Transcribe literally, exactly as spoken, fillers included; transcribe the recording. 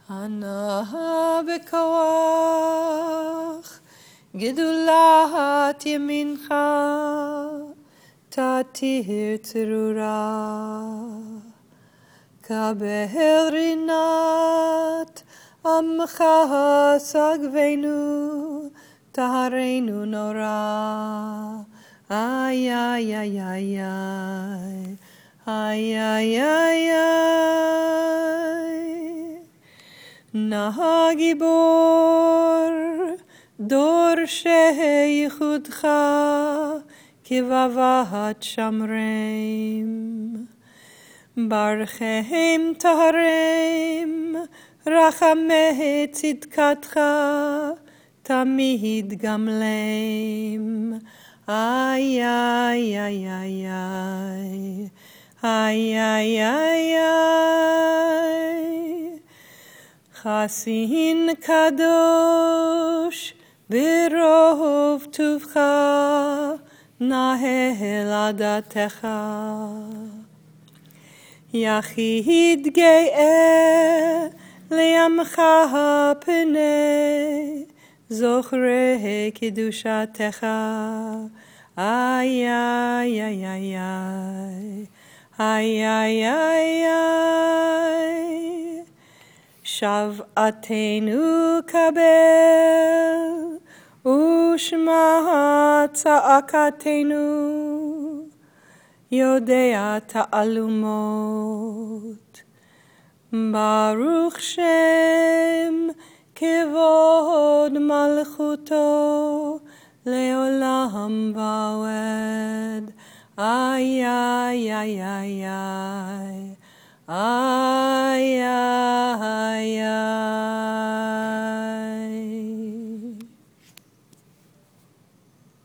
הנאה בכוח, גדולת ימינך, תתיר צרורה. קבל רינת עמך סגבנו, טהרנו נורא. איי איי איי איי איי איי איי איי. נא גיבור דור שייחודך, כבבת שמרם. ברכם טהרם, רחמי צדקתך, תמיד גמלם. איי איי איי איי איי איי איי איי. חסין קדוש ברוב טובך, נהל עדתך. יחיד גאה לעמך פנה, זוכרי קדושתך. איי איי איי איי איי איי איי איי. שבעתנו קבל, ושמע צעקתנו, יודע תעלומות. ברוך שם כבוד מלכותו, לעולם ועד. איי איי איי איי איי איי איי.